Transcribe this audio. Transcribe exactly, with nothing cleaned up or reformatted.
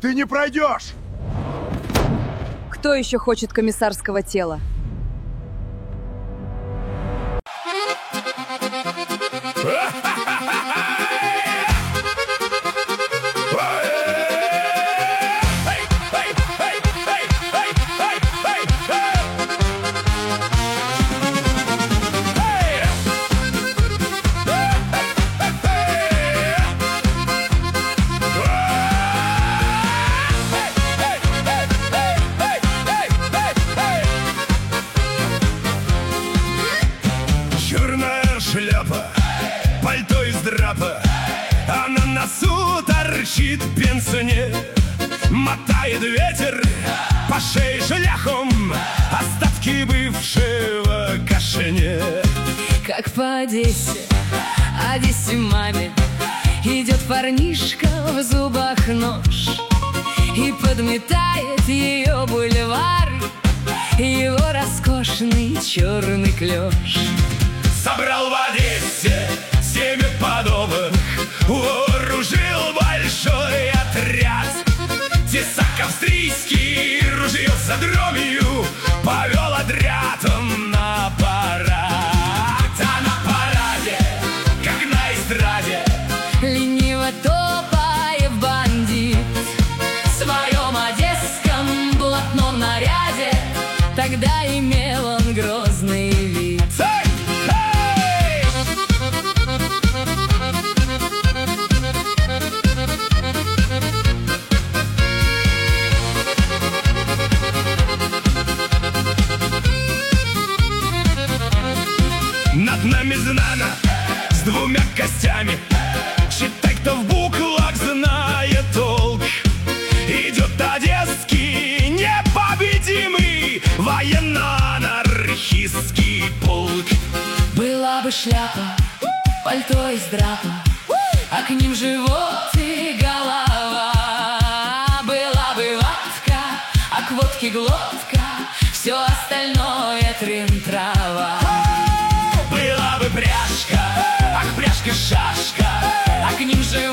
Ты не пройдешь! Кто еще хочет комиссарского тела? Шляпа, пальто из драпа, а на носу торчит пенсионер. Мотает ветер по шее шляхом остатки бывшего кашене. Как по Одессе, Одессе маме, идет парнишка, в зубах нож, и подметает ее бульвар его роскошный черный клеш. Собрал в Одессе семь подобных, вооружил большой отряд. Тесак австрийский, ружье за дромью, повел отрядом на парад. А на параде, как на эстраде, лениво топает бандит в своем одесском блатном наряде. Тогда имел он грозный вид. Над нами знана с двумя костями, считай, кто в буквах знает толк. Идет одесский непобедимый военно-анархистский полк. Была бы шляпа, пальто из драпа, а к ним живот и голова. Была бы водка, а к водке глотка, все остальное трын-трава. Была бы пряжка, ах, пряжка, шашка, а к ним живот